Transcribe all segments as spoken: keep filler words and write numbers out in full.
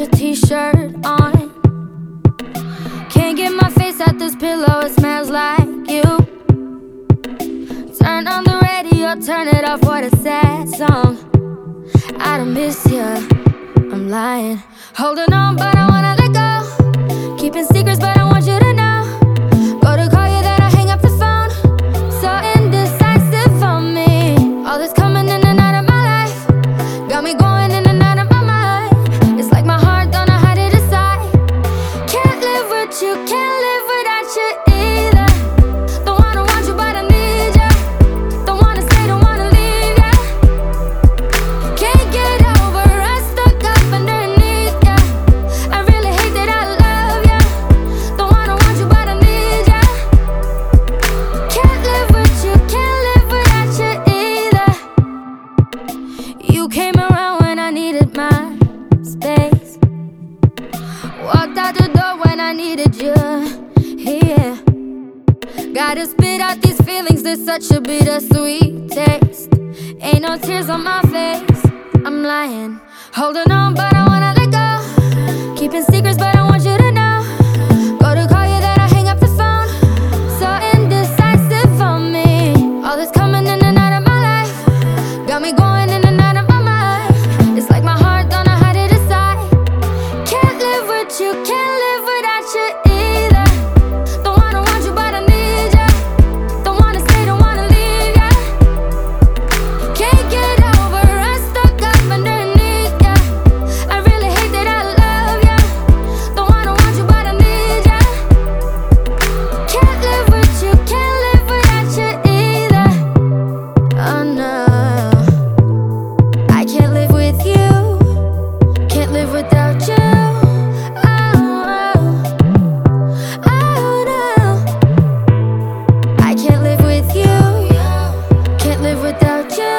your t-shirt on. Can't get my face out this pillow, it smells like you. Turn on the radio, turn it off, what a sad song. I don't miss you, I'm lying. Holding on, but I wanna let go. Keeping secrets, but I want you to know. Go to call you, then I hang up the phone. So indecisive for me. All this coming in and out of my life got me going in and out of my mind. It's like my heart don't know how to decide. Can't live with you, can't live without you either. Don't wanna want you, but I need you. Don't wanna stay, don't wanna leave ya. Can't get over us, stuck up underneath ya. I really hate that I love ya. Don't wanna want you, but I need ya. Can't live with you, can't live without you either. You came around when I needed my space. Walked out the door when I needed you, yeah. Gotta spit out these feelings, there's such a bittersweet taste. Ain't no tears on my face, I'm lying. Holding on, but I wanna let go. Keeping secrets, but I want you to know. Go to call you, then I hang up the phone. So indecisive for me. All this coming in and out of my life got me going in and out of my mind. It's like my heart don't know how to decide. Can't live with you, can't live without you either. Don't wanna want you, but I need ya. Don't wanna stay, don't wanna leave ya. Can't get over us, stuck up underneath ya. I really hate that I love ya. Don't wanna want you, but I need ya. Can't live with you, can't live without you either. Oh no, I can't live with you. Can't live without you. Oh, oh no, I can't live with you. Can't live without you.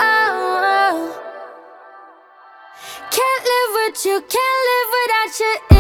Oh, can't live with you. Can't live without you.